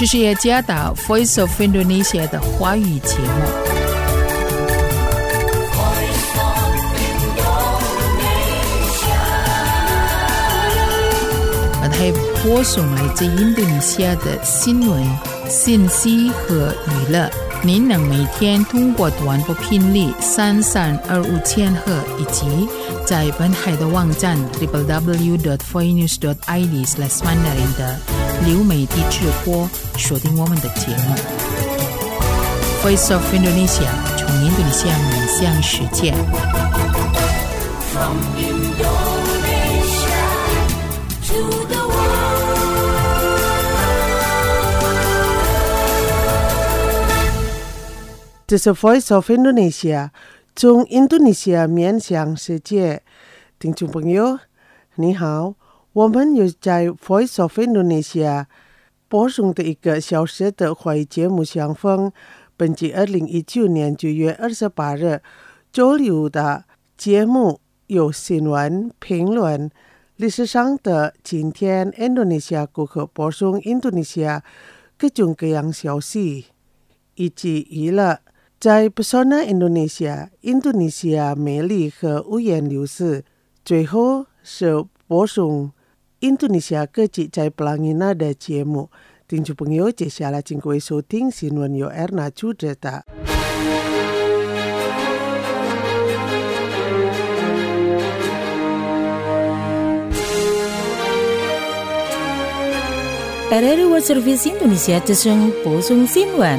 这是耶加达 Voice of Indonesia 的华语节目。它播送来自印度尼西亚的新闻、信息和娱乐。您能每天通过短波频率3325千赫以及在本海的网站 www.voinews.id/mandarin 的流媒体直播收听我们的节目。Voice of Indonesia 从印度尼西亚面向世界。From Indonesia to the 这是 Voice of Indonesia 从印度尼西亚面向世界。听众朋友你好，我们又在 Voice of Indonesia 播送的1个小时的华语节目相逢。本集2019年9月28日周六的节目有新闻、评论、历史上的今天 Indonesia 顾客播送印度尼西亚各种各样消息以及娱乐。在 Pesona Indonesia 印度尼西亚美丽和五颜六色。最后是播送印度尼西亚各地在 Pelangina 的节目。听众朋友接下来请各位收听新闻由 Erna 主持的。 RRI World Service Indonesia正播送新闻。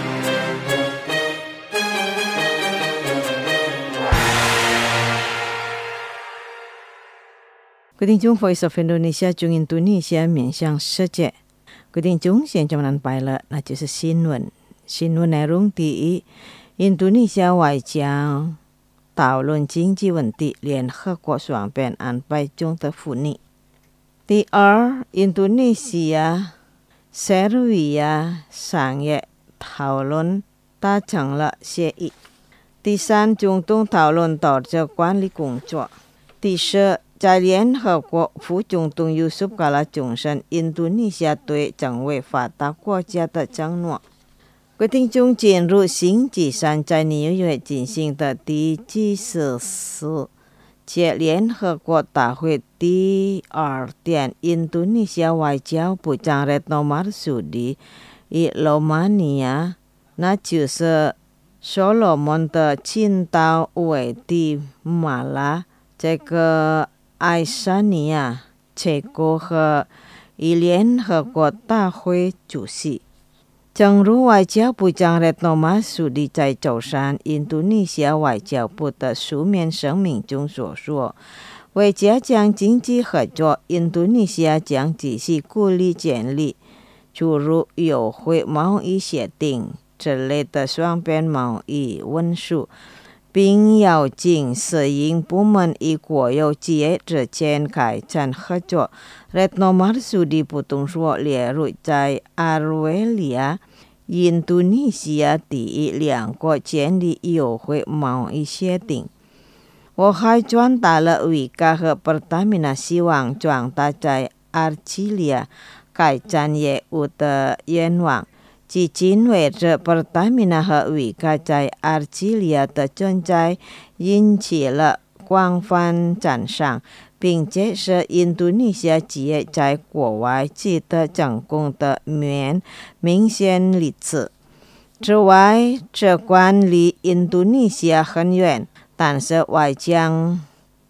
各位听众 Voice of Indonesia 从印度尼西亚面向世界。各位听众现在们拜了，那就是新闻。新闻内容第一，印度尼西亚外交讨论经济问题，联合国双边安排中的妇女。第二，印度尼西亚、塞尔维亚商业讨论达成了协议。第三，中东讨论到这管理工作。第四，在联合国副总统尤苏卡拉重申印度尼西亚对成为发达国家的承诺。各位听众，进入星期三在纽约进行的第74届联合国大会第2天，印度尼西亚外交部长 Retno Marsudi 以罗马尼亚，那就是所罗门的群岛为地马拉，这个爱沙尼亚、切哥和以联合国大会主席。正如外交部长 Retno Marsudi 在周三印度尼西亚外交部的书面声明中所说，为加强经济合作，印度尼西亚将继续鼓励建立诸如友会贸易协定之类的双边贸易文书，并邀请私营部门与国有企业之间开展合作。Retno Marsudi 不动说，例如在阿尔维利亚、印度尼西亚第一两国建立友会贸易协定。我还转达了维加和Pertamina希望转达在阿尔及利亚开展业务的愿望。至今为止，Pertamina和维加在阿尔及利亚的存在引起了广泛赞赏，并且是印度尼西亚企业在国外取得成功的明显例子。之外，这关离印度尼西亚很远，但是外将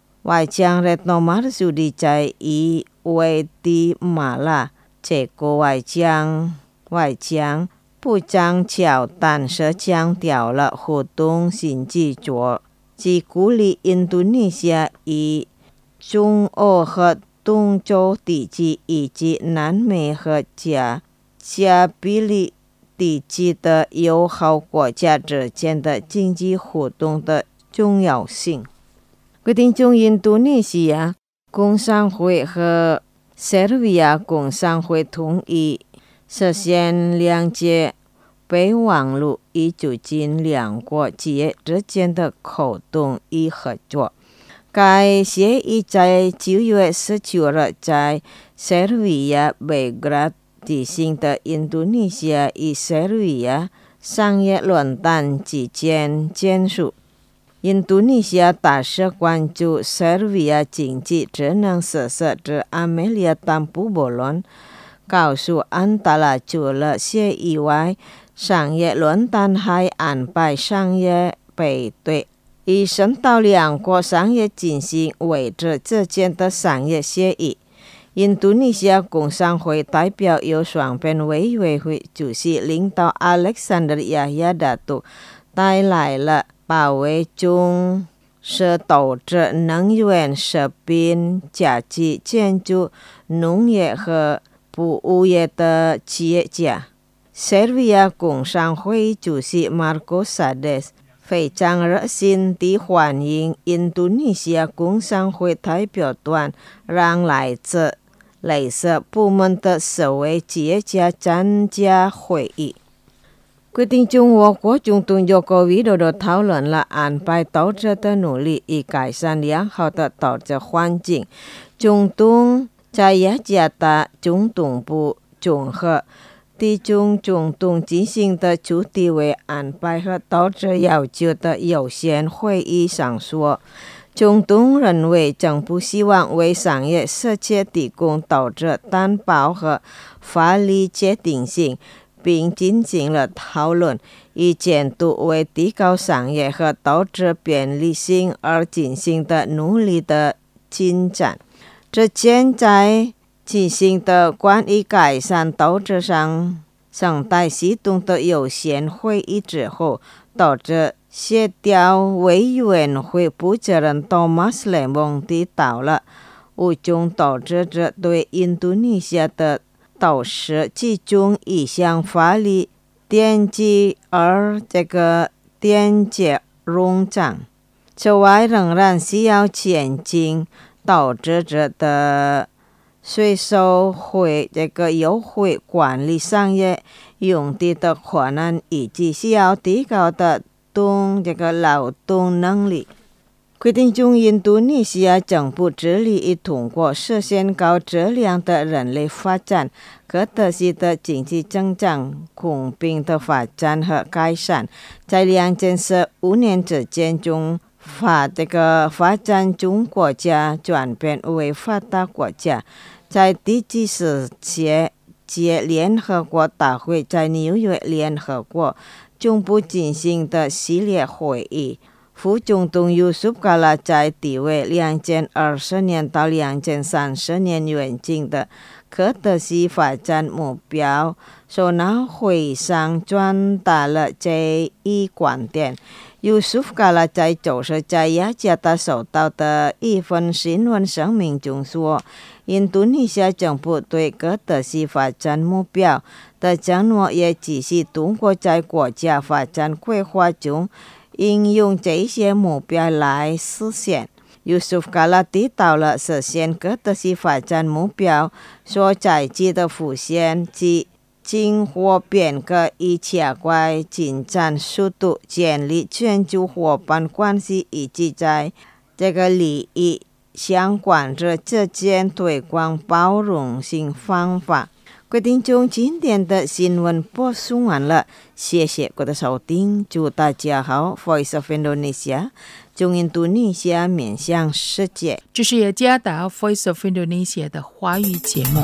Retno Marsudi 在以危地马拉，这个外将部长乔丹是强调了活动性制作，即鼓励印度尼西亚以中欧和东洲地区以及南美和加比利地区的友好国家之间的经济活动的重要性。规定中印度尼西亚工商会和塞尔维亚工商会同意实现两届备忘录，以促进两国企业之间的沟通与合作。该协议在9月19日在塞尔维亚贝格拉举行的印度尼西亚与塞尔维亚商业论坛即将结束。印度尼西亚大使关注塞尔维亚经济只能实施的阿梅利亚担保不论，告诉安达拉除了协议外，商业论坛还安排商业配对，以深到两国商业进行维持之间的商业协议。印度尼西亚工商会代表由双边委员会主席领导 Alexander Yahya Datuk 带来了保卫中是导致能源、食品、家具、建筑、农业和服务业的企业家。塞尔维亚工商会主席 Marco Sades 非常热心地欢迎印度尼西亚工商会代表团让来自类似部门的4位企业家参加会议。决定中我国总统joko widodo讨论了安排投资的努力，以改善良好的投资环境。总统在雅加达总统部综合地中总统进行的主题为安排和投资要求的有限会议上说，总统认为政府希望为商业世界提供投资担保和法律决定性，并进行了讨论，以监督为提高商业和投资便利性而进行的努力的进展。这现在进行的关于改善投资生态系统的有限会议之后，投资协调委员会负责人 Thomas Lembong 提到了五种投资者对印度尼西亚的投资集中一项法律奠基，而这个奠基冗长。此外，仍然需要前进投资者的税收会这个优惠管理商业用地的可能，以及需要提高的这个劳动能力。决定中，印度尼西亚政府致力于通过实现高质量的人类发展、可持续的经济增长、公平的发展和改善，在2015年之间中这个发展中国家转变为发达国家。在第70届联合国大会在纽约联合国总部进行的系列会议，副总统Yusuf Kala 在地位2020年到2030年远景的可持续发展目标首脑会议上传达了这一观点。Yusuf Kala 在就是在雅加达收到的一份新闻声明中说，印度尼西亚政府对可持续发展目标的承诺也继续通过在国家发展规划中应用这些目标来实现。Yusuf Kala 提到了实现可持续发展目标所载具的复现及经货变革以加快进展速度，建立全球伙伴关系，以及在这个利益相关者之间推广包容性方法。决定中今天的新闻播送完了，谢谢各位的收听，祝大家好。Voice of Indonesia， 中印度尼西亚面向世界。 这是雅加达 Voice of Indonesia 的华语节目。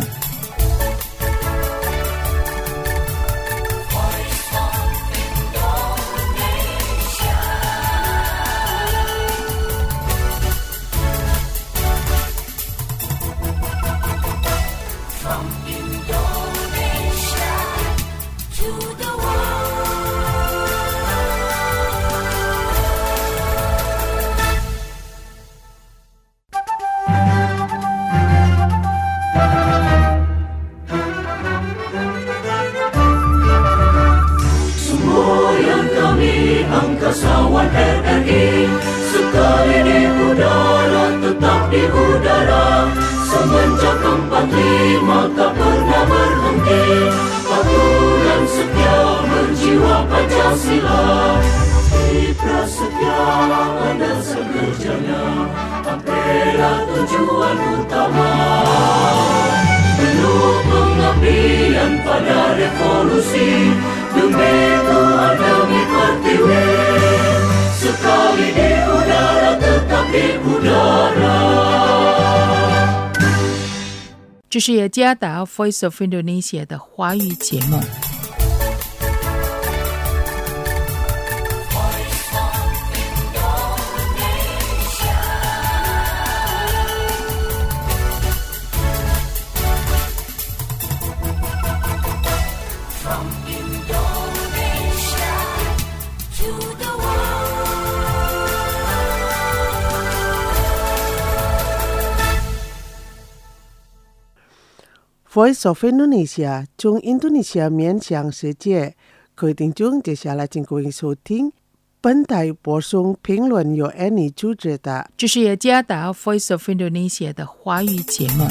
Angkasawan RRI sekali di udara, tetap di udara. Semenjak 45 tak pernah berhenti, patuh dan setia berjiwa Pancasila. Di prasetya ada sekerjanya, adalah tujuan utama. Penuh pengabdian pada revolusi demi Tuhan demi pertiwi sekali di udara tetap di udara。 这是雅加达 Voice of Indonesia 的华语节目。 Voice of Indonesia 从印度尼西亚面向世界，各位听众，接下来请各位收听本台播送评论由安妮主持的。 这是雅加达 Voice of Indonesia 的华语节目。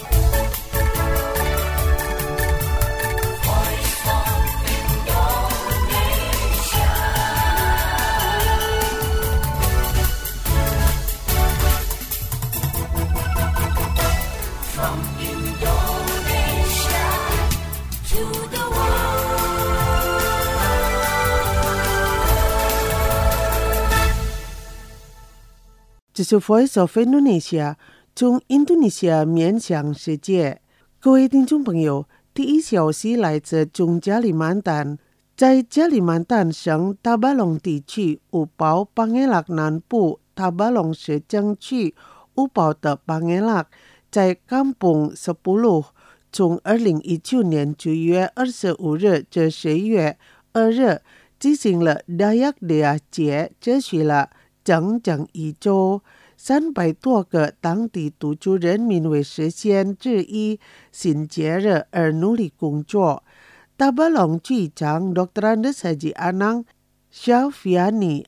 这是 Voice of Indonesia 从印度尼西亚面向世界。各位听众朋友，第一消息来自中加里曼丹。在加里曼丹省塔巴隆地区乌堡邦埃拉南部塔巴隆市政区乌堡的邦埃拉，在Kampung 10从2019年9月25日至11月2日进行了 Dayak Dea 节，持续了整整一周。300多个当地土著人民为实现这一新节日而努力工作。塔巴隆区长 Dr. Andes Haji Anang Syafiani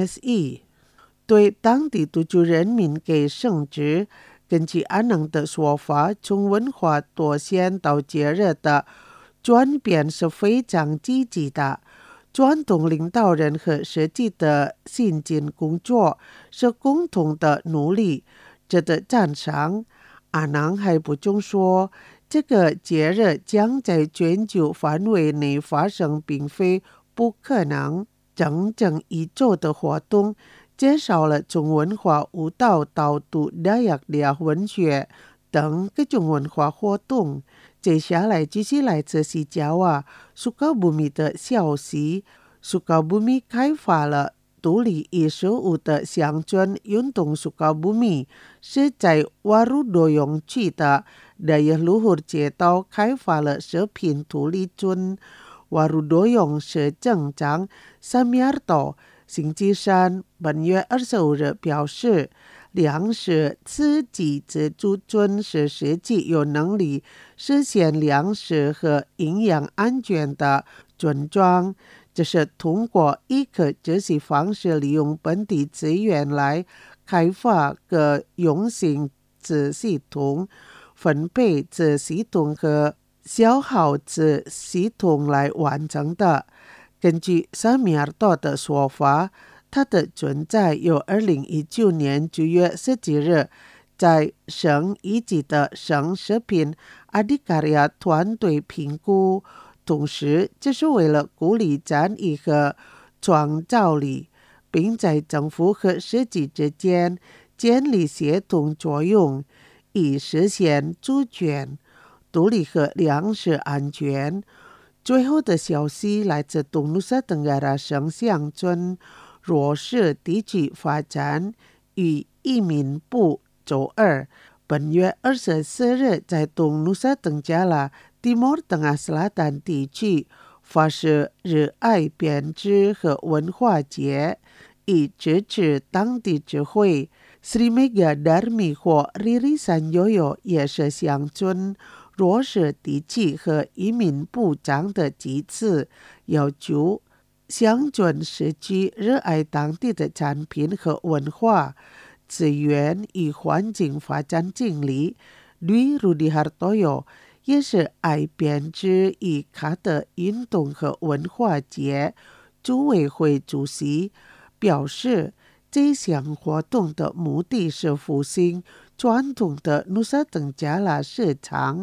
MSE 对当地土著人民给圣旨。根据安能的说法，从文化多线到节日的转变是非常积极的。传统领导人和实际的行进工作是共同的努力，值得赞赏。阿南还补充说，这个节日将在全球范围内发生并非不可能。整整一周的活动介绍了从文化舞蹈到读Dayak Dea文学等各种文化活动。接下来就是来自西加瓦Sukabumi 的消息。Sukabumi 开发了独立25的乡村运动。Sukabumi 是在Warudoyong 区的Daya Luhur 街道开发了食品独立村。Warudoyong 市镇长 Samiarto 星期三本月25日表示，粮食自给自足村是实际有能力实现粮食和营养安全的村庄。这是通过一个这些方式利用本地资源来开发个用性子系统、分配子系统和消耗子系统来完成的。根据萨米尔多的说法，它的存在由2019年9月17日在省一级的省食品阿迪卡利亚团队评估。同时，这是为了鼓励战役和创造力，并在政府和实际之间建立协同作用，以实现主权、独立和粮食安全。最后的消息来自东努沙登加拉省乡村弱势地区发展与移民部周二本月24日在东努沙登加拉Timur Tengah Selatan 地区发射热爱编织和文化节，以支持当地智慧。Sri Mega Darmi 或 Riri Sanjoyo 也是乡村弱势地区和移民部长的几次要求乡村社区热爱当地的产品和文化资源与环境发展经理Dwi Rudihartoyo也是爱编织与卡的运动和文化节组委会主席，表示这项活动的目的是复兴传统的努沙登加拉市场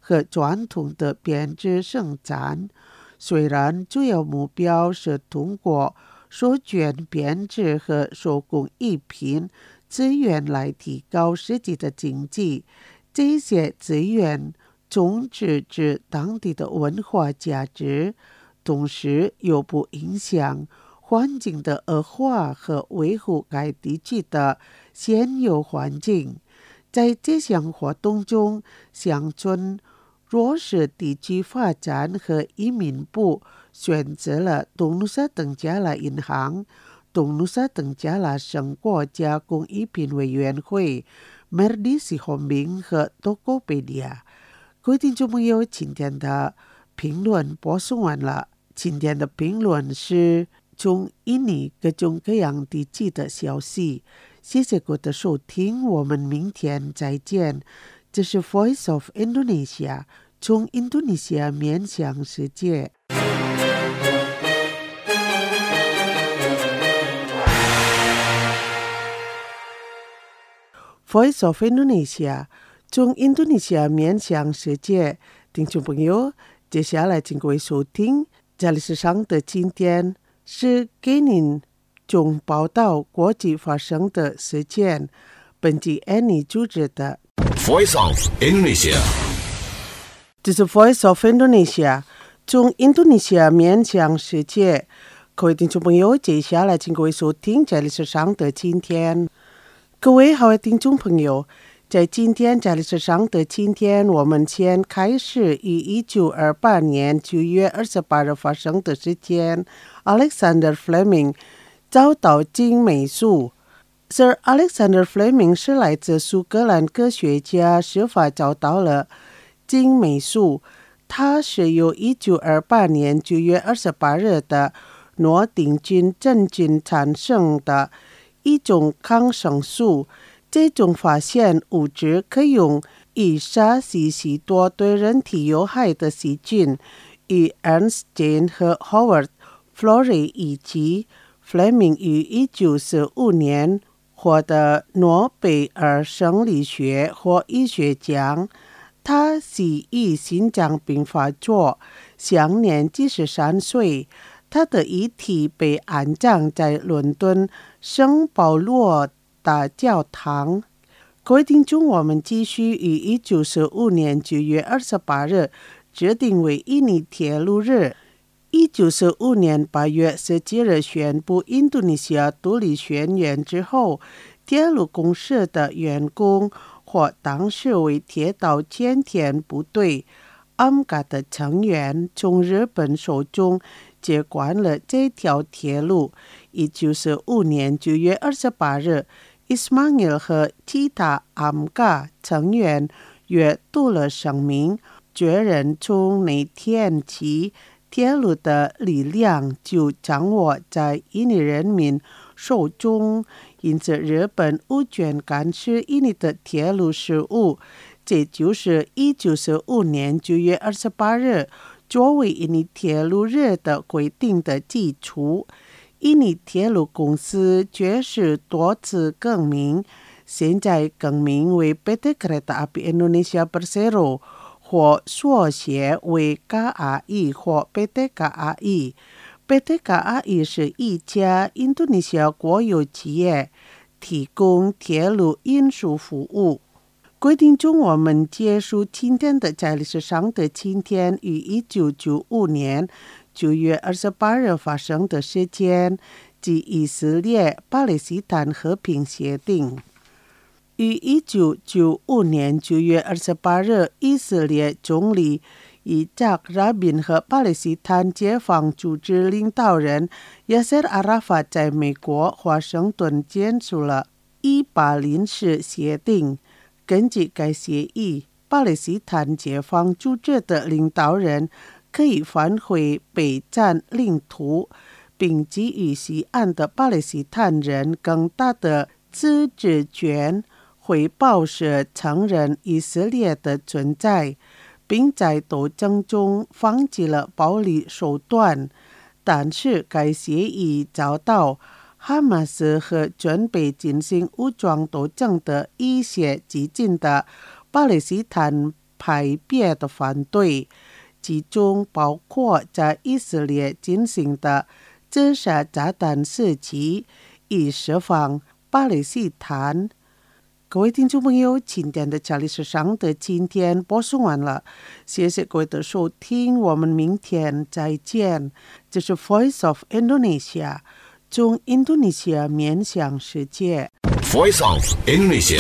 和传统的编织生产。虽然主要目标是通过手卷编织和手工艺品资源来提高实际的经济，这些资源重视至当地的文化价值，同时又不影响环境的恶化和维护该地区的现有环境。在这项活动中，乡村弱势地区发展和移民部选择了东努沙登加拉银行、东努沙登加拉省国家工艺品委员会、Merdisi Hombing 和 Tokopedia。各位听众朋友，今天的评论播送完了。今天的评论是从印尼各种各样地区的消息。谢谢各位的收听，我们明天再见。这是 Voice of Indonesia， 从印度尼西亚面向世界。Voice of Indonesia， 从印度尼西亚面向世界。听众朋友，接下来请各位收听，这里是上的今天，是给您从报道国际发生的事件。本集Annie主持的 Voice of Indonesia， 这是 Voice of Indonesia， 从印度尼西亚面向世界。各位听众朋友，接下来请各位收听，这里是上的今天。各位好，听众朋友，在今天这里是上的今天，我们先开始于1928年9月28日发生的事件。Alexander Fleming 遭到金美术。Sir Alexander Fleming 是来自苏格兰科学家，设法找到了金美术。他是由1928年9月28日的诺丁菌真菌产生的一种抗生素。这种发现物质可以用以杀死许多对人体有害的细菌，与 Ernst Jane 和 Howard Florey 以及 Fleming 于1945年获得诺贝尔生理学或医学奖。他死于心脏病发作，享年73岁。他的遗体被安葬在伦敦圣保罗大教堂。各位听众，我们继续于1945年9月28日制定为印尼铁路日。1945年8月17日宣布印度尼西亚独立宣言之后，铁路公司的员工或当时为铁道前田部队 AMCA 的成员从日本手中接管了这条铁路。1945年9月28日，Ismail 和其他 AMCA 成员约读了声明，确认从那天起，铁路的力量就掌握在印尼人民手中，因此日本无权干涉印尼的铁路事务。这就是1945年9月28日作为印尼铁路日的规定的基础。印尼铁路公司确实多次更名，现在更名为 PT Kereta Api Indonesia Persero， 或缩写为 KAI 或 PT KAI。PT KAI 是一家印度尼西亚国有企业，提供铁路运输服务。规定中，我们结束今天的在历史上的今天于1995年9月28日发生的事件，即以色列巴勒斯坦和平协定。于1995年9月28日，以色列总理伊扎克·拉宾和巴勒斯坦解放组织领导人亚塞尔·阿拉法在美国华盛顿签署了18临时协定。根据该协议，巴勒斯坦解放组织的领导人可以返回被占领土，并给予西岸的巴勒斯坦人更大的自治权。会报社承认以色列的存在，并在斗争中放弃了暴力手段，但是该协议遭到哈马斯和准备进行武装斗争的一些激进的巴勒斯坦排别的反对，其中包括在以色列进行的自杀炸弹射击，以释放巴勒斯坦。各位听众朋友，今天的查理时尚的今天播送完了，谢谢各位的收听，我们明天再见。这是 Voice of Indonesia， 从印度尼西亚面向世界。 Voice of Indonesia.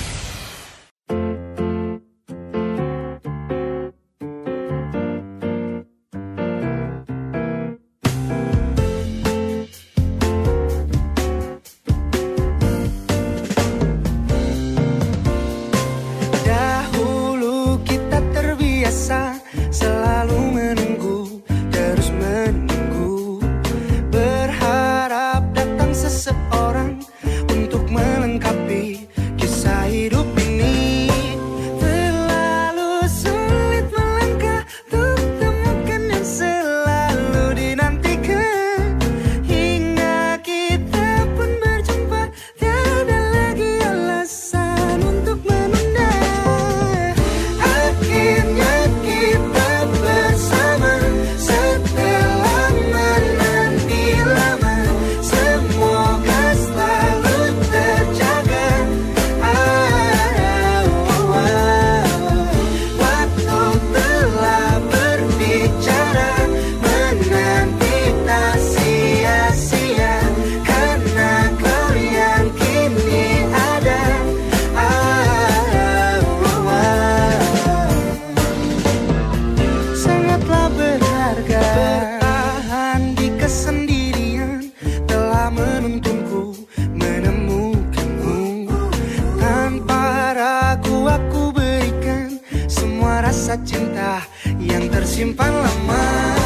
Cinta yang tersimpan lama,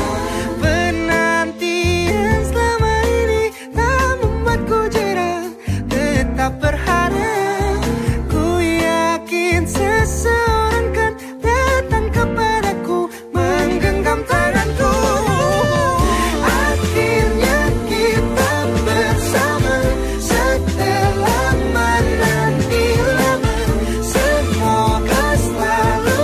penantian selama ini tak membuatku jera, tetap berharap. Ku yakin seseorang kan datang kepadaku, menggenggam tanganku. Akhirnya kita bersama setelah menanti lama, semoga selalu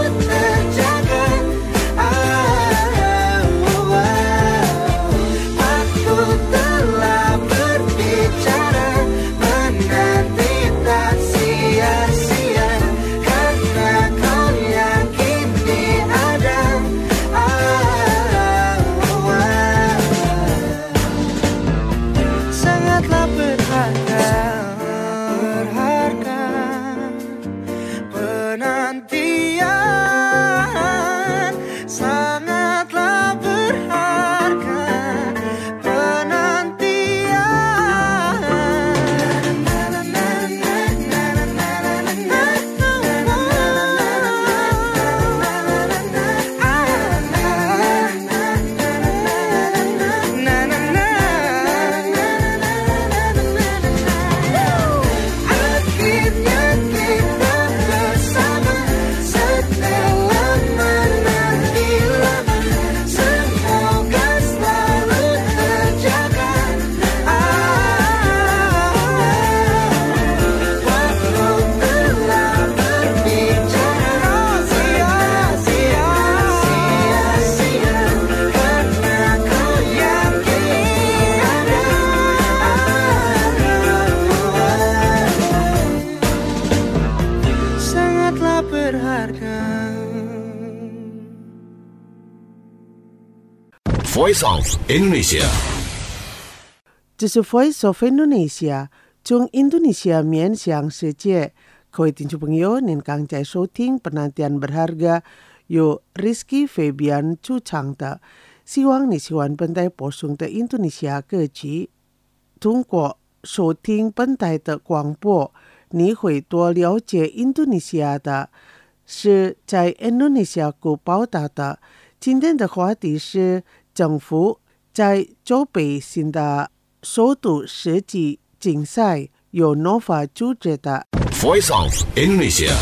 Voice of Indonesia. 这是 Voice of Indonesia， 从印度尼西亚面向世界。各位听众朋友，您刚才收听 penantian berharga 由 Rizky Febian 主唱的，希望你喜欢本台播送的印度尼西亚歌曲。通过收听本台的广播，你会多了解印度尼西亚的是在印度尼西亚国报道的。今天的话题是政府在筹备新的首都设计竞赛，由 Nova 主持的。 Voice of Indonesia.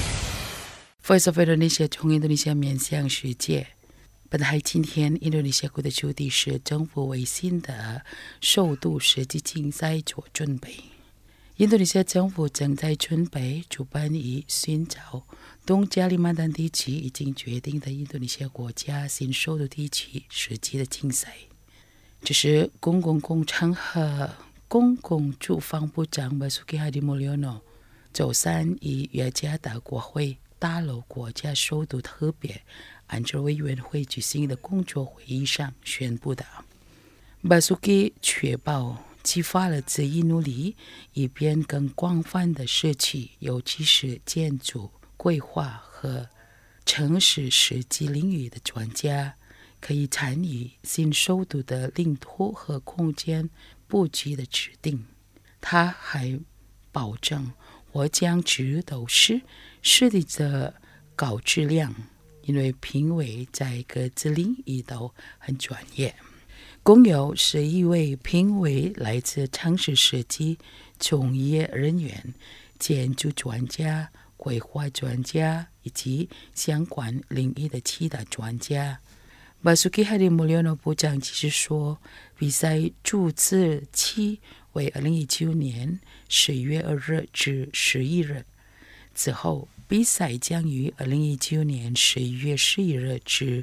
Voice of Indonesia 从印度尼西亚面向世界。本台今天印度尼西亚国的主题是政府为新的首都设计竞赛做准备。 印度尼西亚政府正在准备主办以寻找东加里曼丹地区已经决定的印度尼西亚国家新首都地区实际的竞赛。这是公共工程和公共住房部长Basuki Hadimulyono周三以雅加达国会大楼国家首都特别安置委员会举行的工作会议上宣布的。Basuki 确保激发了这一努力，以便更广泛的社区，尤其是建筑规划和城市设计领域的专家，可以参与新首都的领土和空间布局的制定。他还保证，我将指导师设计的高质量，因为评委在各自领域都很专业。共有11位评委来自城市设计从业人员、建筑专家、规划专家以及相关领域的其他专家。Basuki Hadimulyono 部长其实说，比赛主持期为2019年10月2日至11日，之后比赛将于2019年11月11日至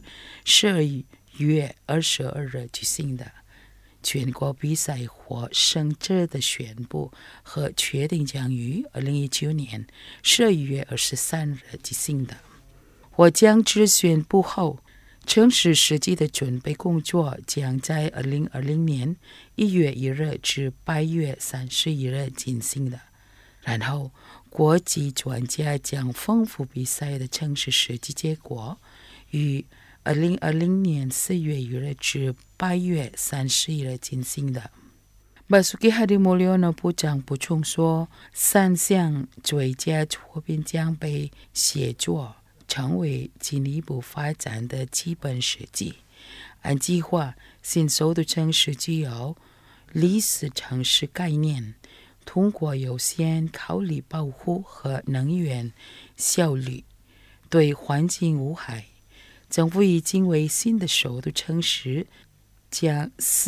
12月22日举行的。全国比赛获胜者的宣布和确定将于2019年12月23日举行的。获奖者宣布后，城市设计的准备工作将在2020年1月1日至8月31日进行的。然后，国际专家将丰富比赛的城市设计结果，于2020年4月1日至8月31日进行的。Basuki Hadimulyono 部长补充说，3项最佳作品将被协作成为进一步发展的基本设计。按计划，新首都城市具有历史城市概念，通过优先考虑保护和能源效率，对环境无害。政府已经为新的首都城市将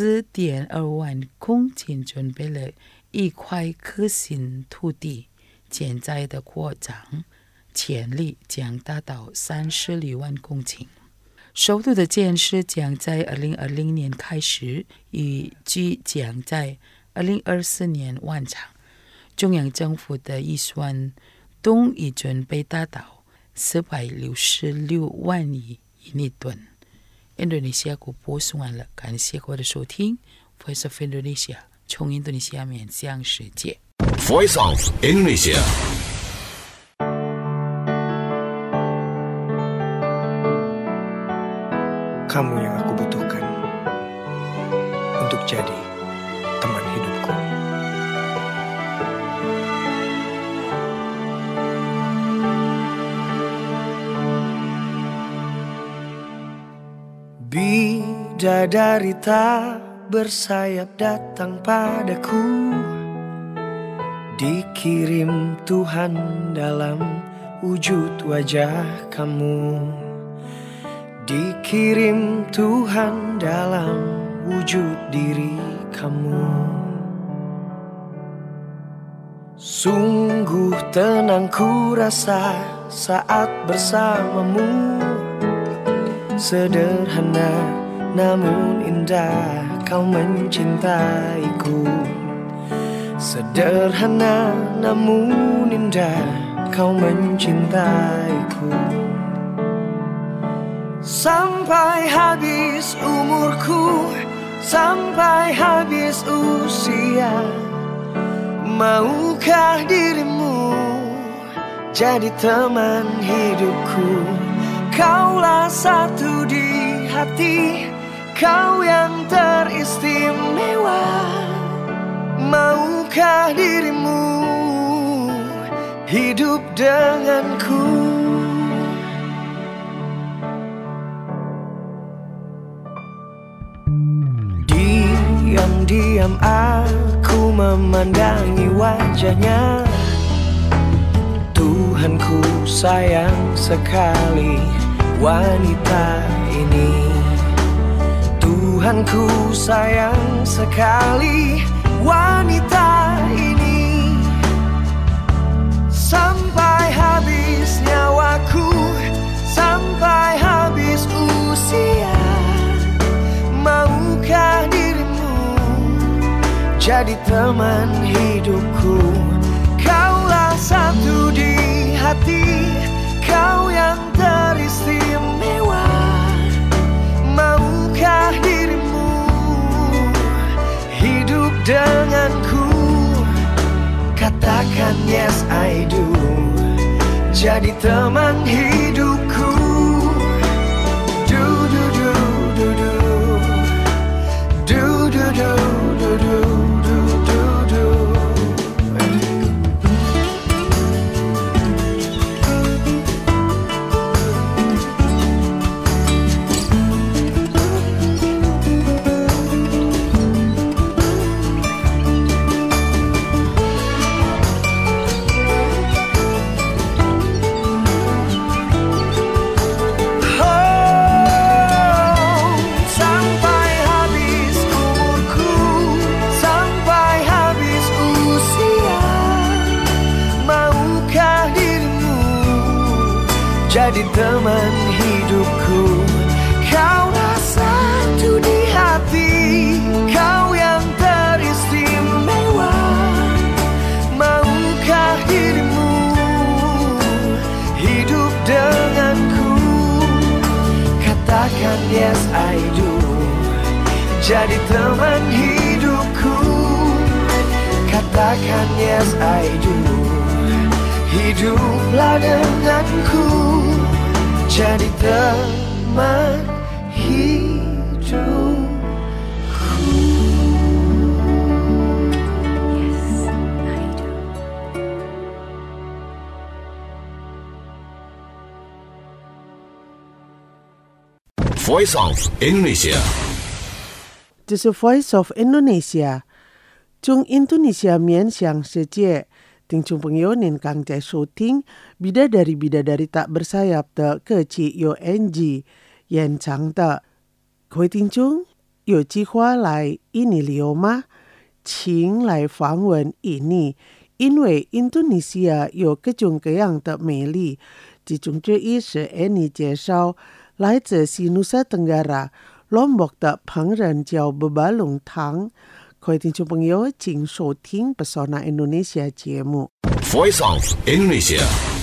4.2万公顷准备了一块可行土地，潜在的扩张潜力将达到36万公顷。首都的建设将在2020年开始，预计将在2024年完成。中央政府的预算都已准备达到466万亿印尼盾。印度尼西亚国播送完了，感谢各位的收听。Voice of Indonesia 从印度尼西亚面向世界。 Voice of Indonesia. Kamu yang aku butuhkan untuk jadi teman hidupku. Bidadari tak bersayap datang padaku, dikirim Tuhan dalam wujud wajah kamu. Dikirim Tuhan dalam wujud diri kamu. Sungguh tenang ku rasa saat bersamamu. Sederhana namun indah kau mencintaiku. Sederhana namun indah kau mencintaiku. Sampai habis umurku, sampai habis usia, maukah dirimu jadi teman hidupku? Kaulah satu di hati, kau yang teristimewa. Maukah dirimu hidup denganku? Diam-diam aku memandangi wajahnya. Tuhanku sayang sekali wanita ini. Tuhanku sayang sekali wanita ini. jadi teman hidupku. Kaulah satu di hati, kau yang teristimewa. Maukah dirimu hidup denganku? Katakan yes I do, jadi teman hidupku. Du du du du du, du du du du du du du du. Jadi teman hidupku. Kaulah satu di hati, kau yang teristimewa. Maukah dirimu hidup denganku? Katakan yes I do, jadi teman hidupku. Katakan yes I do, hiduplah denganku, jadi teman hidupku. Voice of Indonesia. 这是 Voice of Indonesia， 从印度尼西亚面向世界。听众朋友，您刚在收听Bidadari tak bersayap 的歌曲由 Angie 演唱的。各位听众，有计划来印尼旅游吗？请来访问印尼，因为印度尼西亚有各种各样的美丽，其中之一是 Annie 介绍来自西努沙登加拉 Lombok 的烹饪叫 bebalung汤。各位听众朋友，请收听 Pesona Indonesia 节目。 Voice of Indonesia.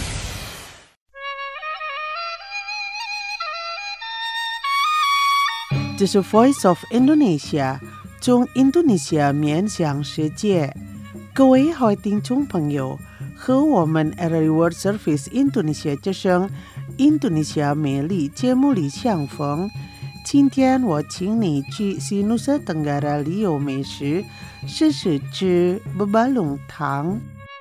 这是 Voice of Indonesia， 从印度尼西亚面向世界。各位好听众朋友，和我们 RRI World Service 印度尼西亚之声印度尼西亚美丽节目里相逢。今天我请你去西努沙登加拉旅游美食，试试吃 bebalung 汤。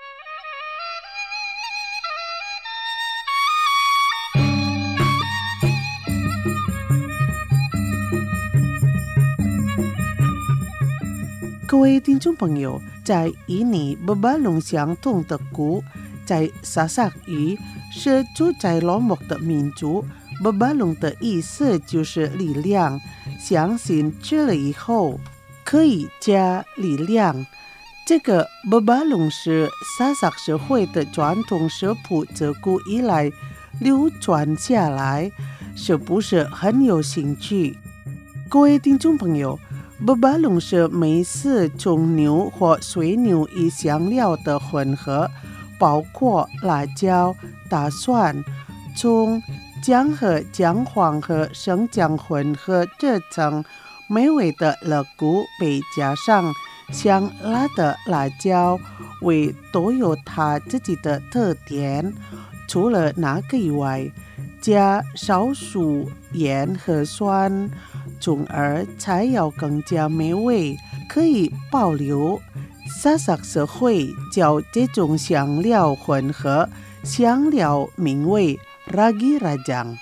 各位听众朋友，在印尼 bebalung 相同的谷，在萨萨语是住在Lombok的民族。bebalung 的意思就是力量，相信吃了以后可以加力量。这个 bebalung 是萨萨社会的传统食谱，自古以来流传下来，是不是很有兴趣？各位听众朋友，bebalung 是美式从牛或水牛与香料的混合，包括辣椒、大蒜、葱、姜和姜黄和生姜混合制成美味的肋骨，被加上香辣的辣椒，味都有它自己的特点。除了那个以外，加少数盐和酸，从而才要更加美味。可以保留萨萨社会叫这种香料混合香料名为Ragi Rajang。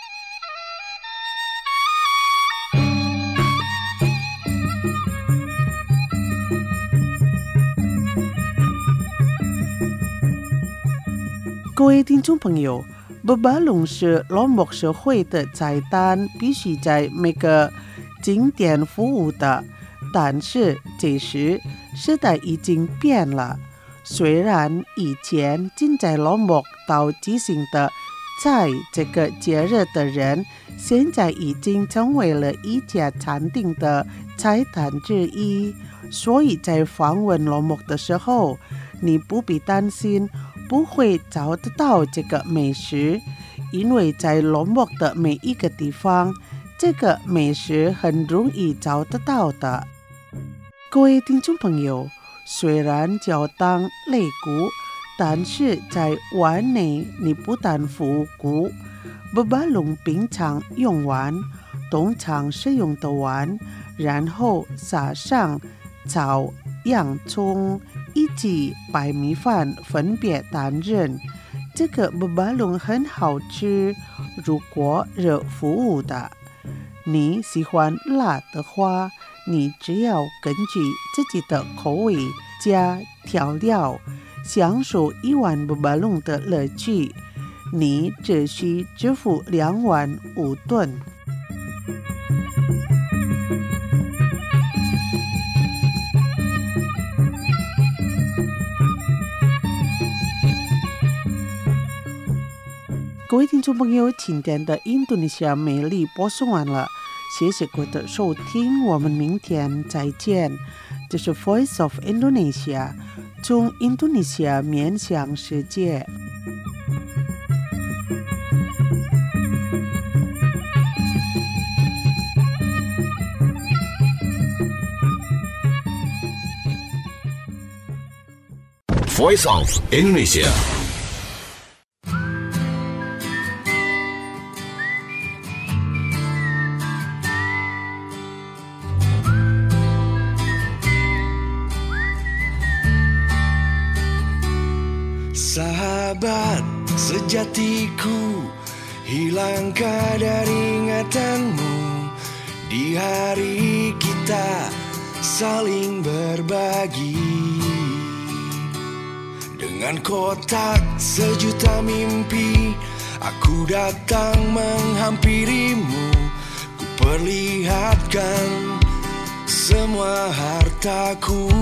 各位听众朋友，bebalung 是Lombok社会的菜单，必须在每个景点服务的。但是这时时代已经变了，虽然以前仅在Lombok到即兴的在这个节日的人，现在已经成为了一家餐厅的菜单之一。 所以在访问罗木的时候，你不必担心不会找得到这个美食，因为在罗木的每一个地方，这个美食很容易找得到的。各位听众朋友，虽然叫当肋骨，但是在碗内你不但腐骨，不把龙平常用完，通常是用的完，然后撒上草、洋葱以及白米饭分别担任。这个不把龙很好吃，如果热服务的。你喜欢辣的话，你只要根据自己的口味加调料，享受一碗不把龙的乐趣。你只需支付2碗5吨。各位听众朋友，今天的印度尼西亚美丽播送完了，谢谢各位的收听，我们明天再见。这是 Voice of Indonesia， 从印度尼西亚面向世界。 Voice of Indonesia。 Sahabat sejatiku, hilangkah dari ingatanmu di hari kita saling berbagi. Dengan kotak sejuta mimpi, aku datang menghampirimu. Ku perlihatkan semua hartaku.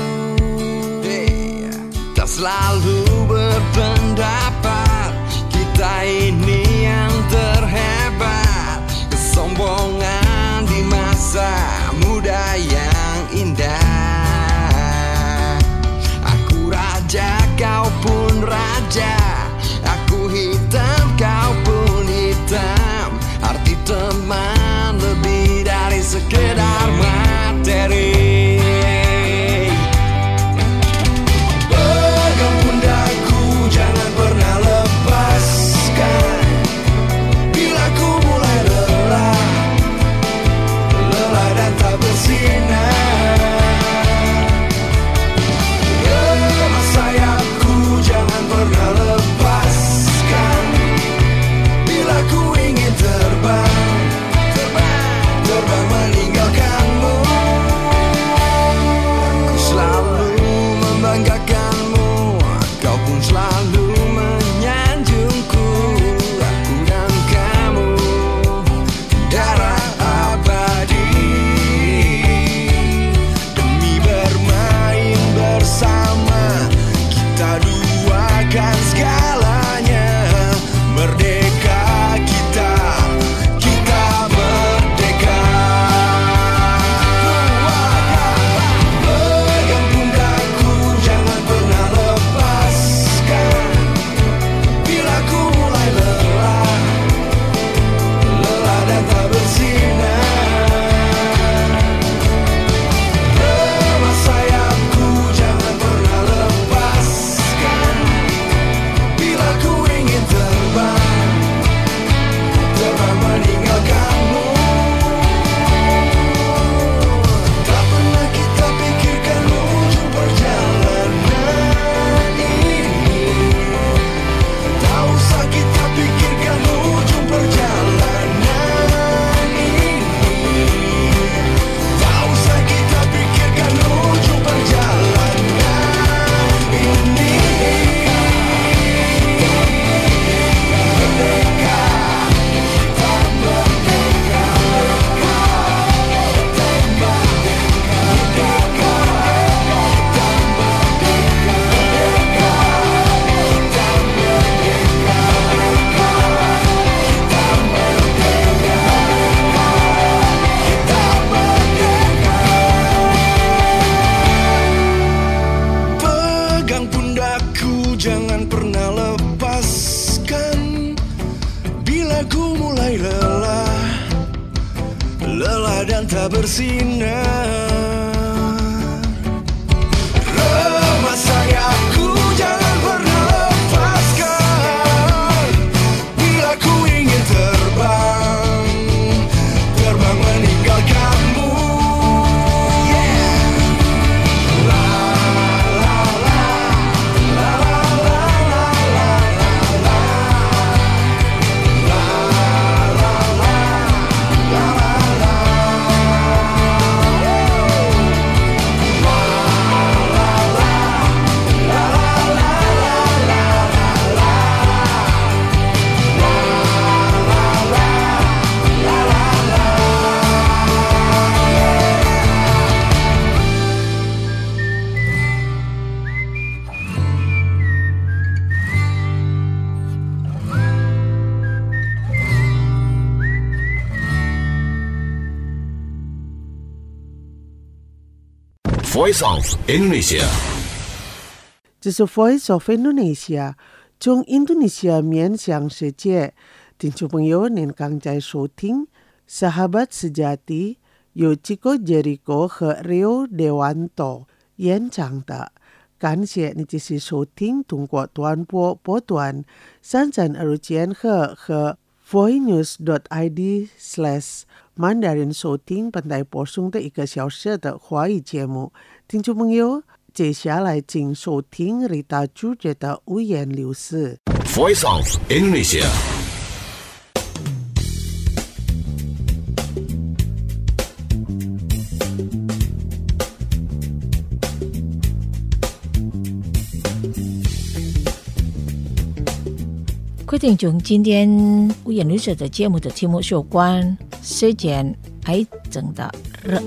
Tak selalu berpendapat kita ini yang terhebat. Kesombongan di masa muda yang indah. Aku raja, kau pun raja. Aku hitam, kau pun hitam. Arti teman lebih dari sekedar materi. Bergabung jangan pernah lepaskan. Bila ku mulai lelah dan tak bersinar, remah sayapku jangan pernah lepaskan. Bila ku ingin terbang meninggalkanmu. Voice of Indonesia， 这是 Voice of Indonesia， 从印度尼西亚面向世界。听众朋友，您刚在收听 Sahabat Sejati 由 Chico Jericho 和 Rio Dewanto 演唱的。感谢你继续收听通过短波波段3320和 voinews.id/Mandarin 收听本台播送的1个小时的华语节目。听众朋友，接下来请收听 Rita 主持的五言六事。 Voice of Indonesia。 各位听众，今天五言六事的节目的题目是有关世界癌症的热。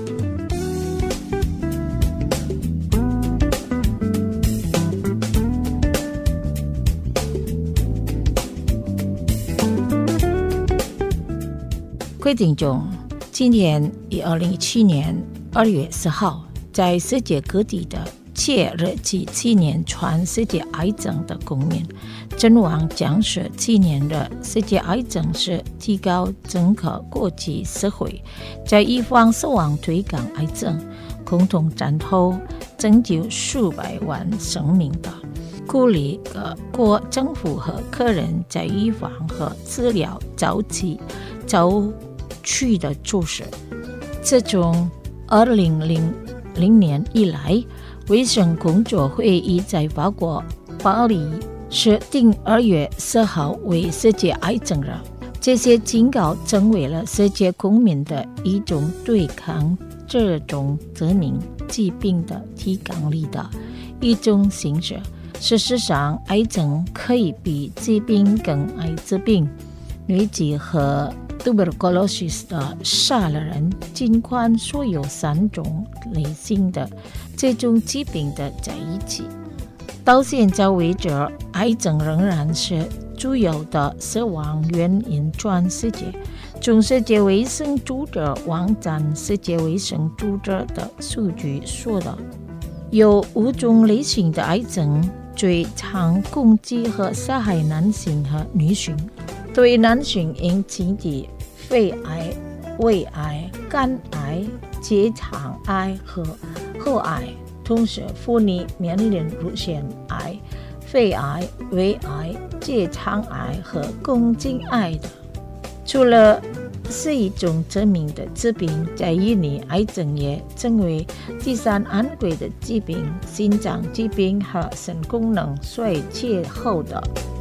各位听众，今年2017年2月10号，在世界各地的切日记纪念全世界癌症的公民，阵亡将是纪念的世界癌症是提高整个国际社会在预防死亡推广癌症，共同战后拯救数百万生命的，鼓励各国政府和个人在预防和治疗早期早期的措施。自从2000年以来，卫生工作会议在法国巴黎设定2月10号为世界癌症日。这些警告成为了世界公民的一种对抗这种致命疾病的抵抗力的一种形式。事实上，癌症可以比疾病更艾滋病、疟疾和 tuberculosis 的杀了人，尽管所有3种类型的这种疾病的在一起。到现在为止，癌症仍然是主要的死亡原因。全世界从世界卫生组织网站世界卫生组织的数据说的，有5种类型的癌症最常攻击和杀害男性和女性。对男性引起的肺癌、胃癌、肝癌、结肠癌和喉癌，同时妇女面临乳腺癌、肺癌、胃癌、结肠癌和宫颈癌的。除了是一种致命的疾病，在印尼癌症也成为第3昂贵的疾病，心脏疾病和肾功能衰竭后的。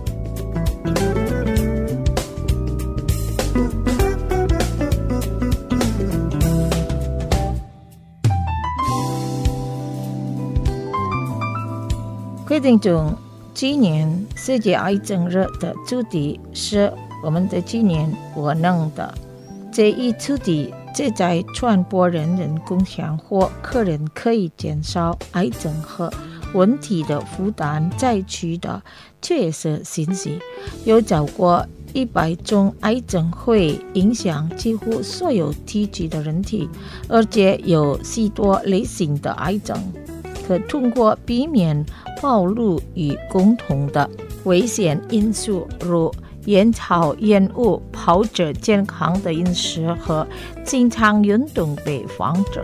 各位听众，今年世界癌症日的主题是我们的纪念我能的。这一主题旨在传播人人共享或个人可以减少癌症和问题的负担采取的确实信息。有超过100种癌症会影响几乎所有体质的人体，而且有许多类型的癌症。 可通过避免暴露于共同的危险因素，如烟草、烟雾、跑者健康的饮食和经常运动被防止。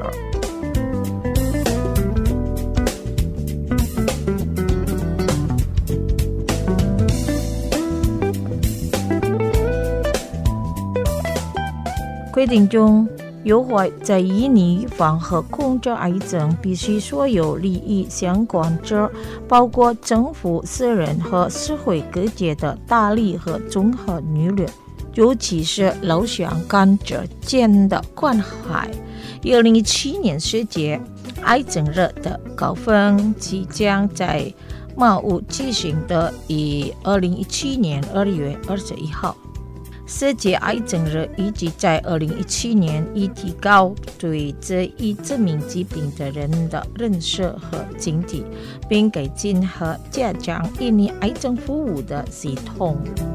规定中有关在医预防和控制癌症必须所有利益相关者，包括政府、私人和社会各界的大力和综合努力，尤其是老乡干者间的关怀。2017年世界癌症日的高峰即将在马武举行的于2017年2月21号。世界癌症日预计在2017年以提高对这一致命疾病的人的认识和警惕，并改进和加强印尼癌症服务的系统。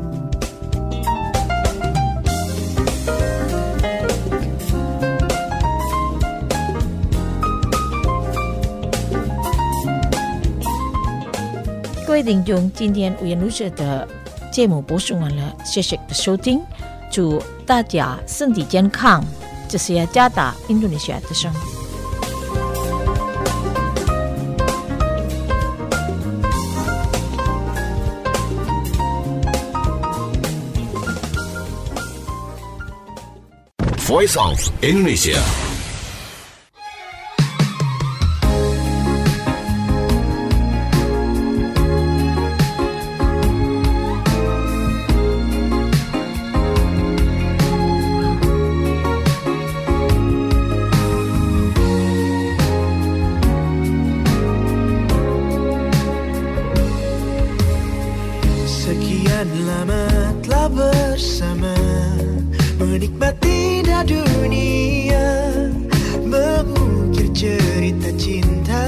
各位听众，今天五颜六色的节目播送完了，谢谢的收听，祝大家身体健康。这是雅加达印度尼西亚的声。 Voice of Indonesia。 Sekian lama telah bersama, menikmati dunia, mengukir cerita cinta.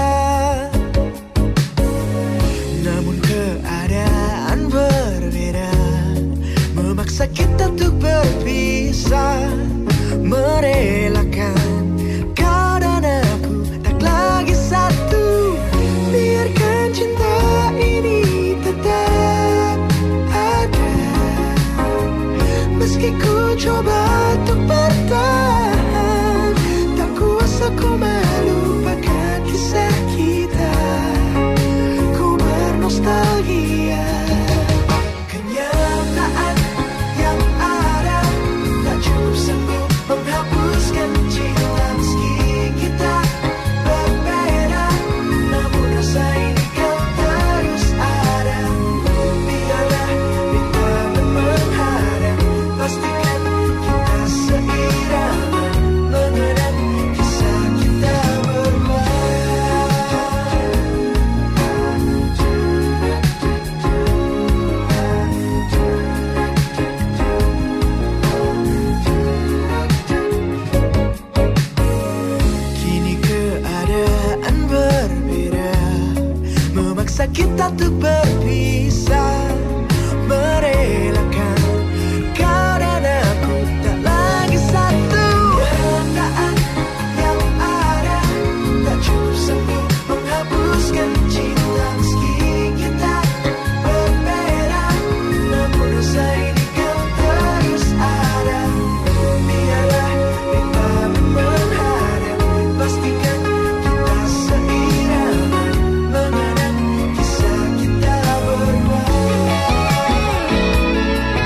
Namun keadaan berbeda, memaksa kita untuk berpisah, merelakan kau dan aku tak lagi satu. Biarkan cinta ini tetap ada, meski ku coba untuk bertahan, tak kuasa ku melupakan kisah kita. Ku bernostalgia, kenyataan yang ada tak cukup sanggup menghapuskan cinta. Meski kita berbeda, namun rasa ini kan terus ada. Biarlah rintangan menghadang, pastikan kita seirama, mengenang kisah kita berdua. Kini keadaan berbeda, memaksa kita untuk berpisah, merelakan kau dan aku tak lagi satu. Kenyataan yang ada tak cukup sanggup menghapuskan cinta. Meski kita berbeda, namun rasa ini kan terus ada. Biarlah rintangan menghadang, pastikan kita seirama, mengenang kisah kita berdua.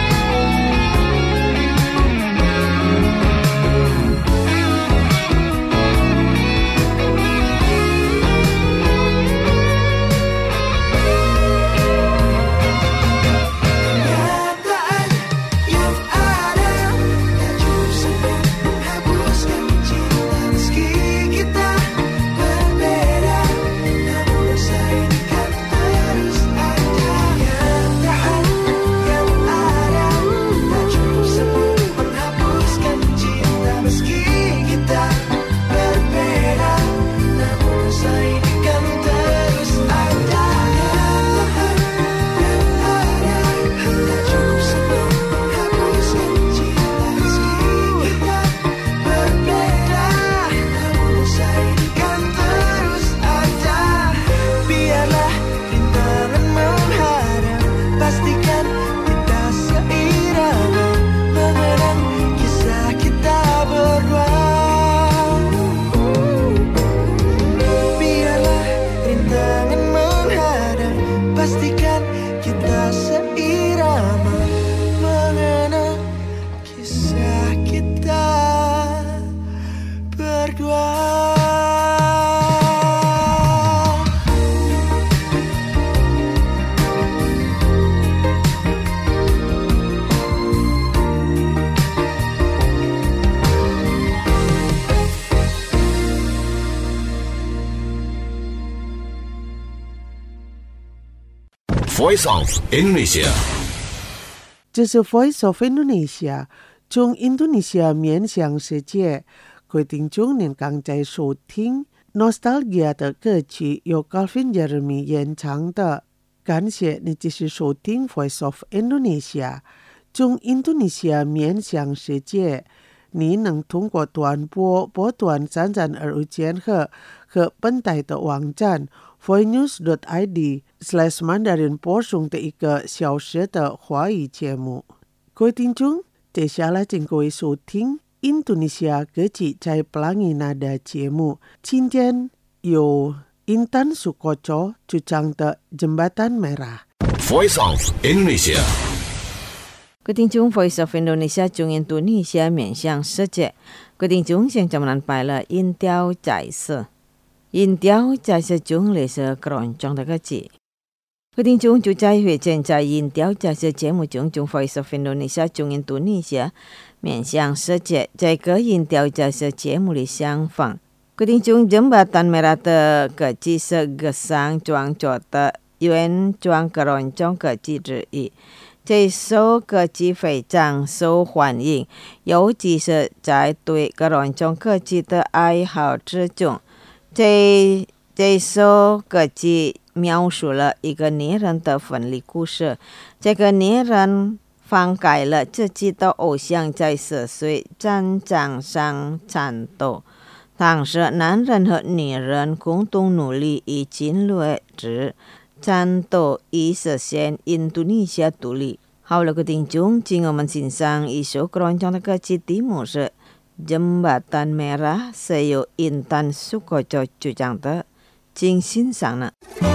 Voice of Indonesia。 这是 Voice of Indonesia， 从印度尼西亚面向世界。各位听众，您刚才收听 Nostalgia 的歌曲，由 Calvin Jeremy 演唱的。感谢你继续收听 Voice of Indonesia， 从印度尼西亚面向世界。你能通过短波波段3325千赫和本台的网站 voinews.id/Mandarin 播送的一个小时的华语节目。各位听众，接下来请各位收听印度尼西亚歌曲在 Pelangi Nada 节目。今天由 Intan Sukoco 主唱的 Jembatan Merah。 Voice of Indonesia。 各位听众 Voice of Indonesia 中印度尼西亚面向世界。各位聽眾，現在我們擺了音調解釋。音調解釋中類似廣東的歌詞。各位聽眾，就在會正在音調解釋節目中，從 Voice of Indonesia 中印度尼西亞面向世界，在各音調解釋節目裡相逢。各位聽眾，Jembatan Merah 的歌詞是歌聲創作的原創廣東歌詞之一。這首歌曲非常受歡迎，尤其是在對廣東歌曲的愛好之中。這首歌曲描述了一個女人的分離故事。這個女人放開了自己的偶像，在10歲戰場上戰鬥。當時男人和女人共同努力以侵略之戰鬥以實現印度尼西亞獨立。好了，各位聽眾，請我們欣賞一首廣東的歌曲，題目是 Jembatan Merah， 是由 Intan Sukoco 主唱的，請欣賞呢。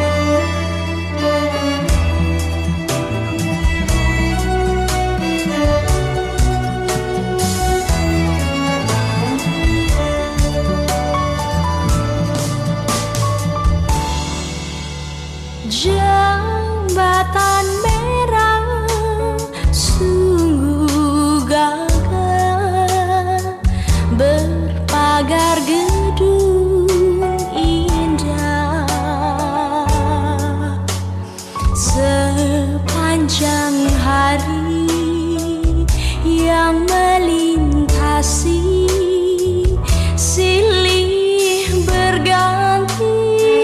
Jembatan merah sungguh gagah, berpagar gedung indah. Sepanjang hari yang melintasi silih berganti,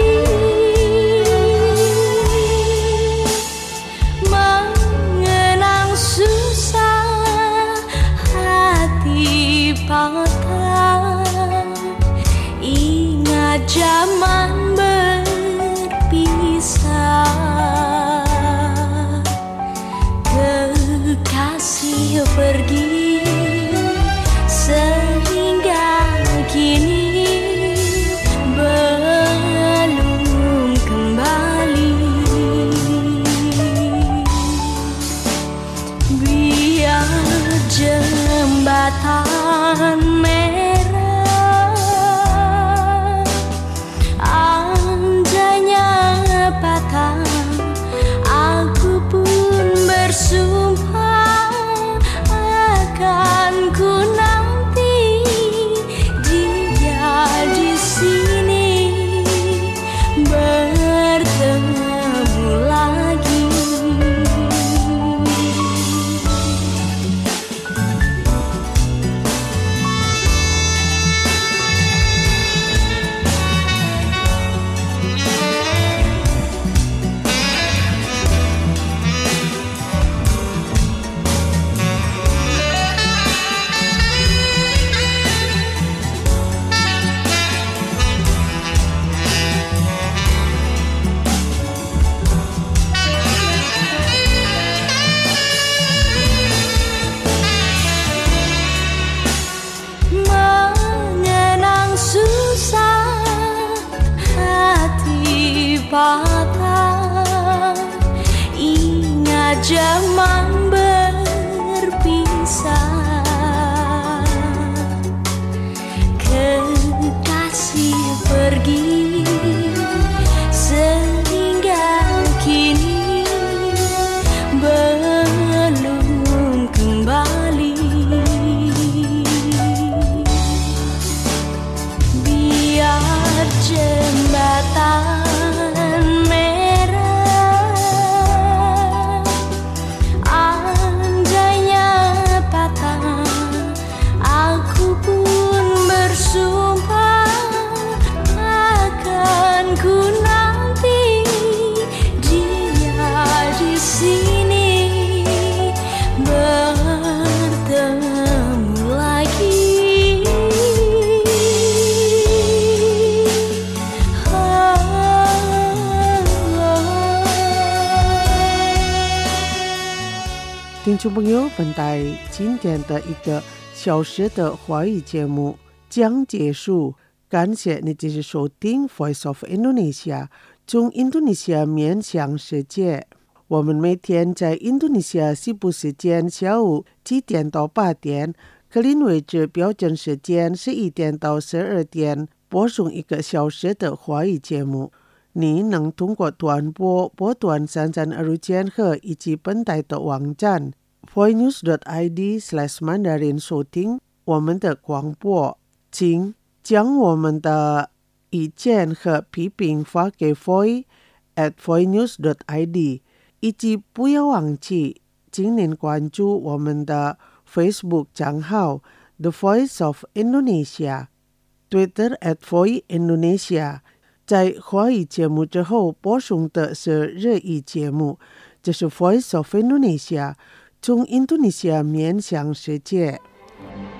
ingat zaman berpisah, kekasih pergi sehingga kini belum kembali. Biar jembatan merah andainya patah, aku pun bersumpah akan ku nanti dia di sini bertemu lagi. Mengenang susah hati patah, ingat zaman berpisah, kekasih pergi sehingga kini belum kembali. Biar jembatan merah 听众朋友，本台今天的一个小时的华语节目将结束，感谢你继续收听 Voice of Indonesia 从印度尼西亚面向世界。我们每天在印度尼西亚西部时间下午7点到8点，格林威治标准时间11点到12点播送一个小时的华语节目。你能通过短波波段3325千赫以及本台的网站 voinews.id/mandarin 收听我们的广播。请将我们的意见和批评发给 voice@voinews.id， 以及不要忘记今年关注我们的 Facebook 账号 The Voice of Indonesia， Twitter @voiceindonesia。在华语节目之后播送的是日语节目，这是 Voice of Indonesia 从印度尼西亚面向世界。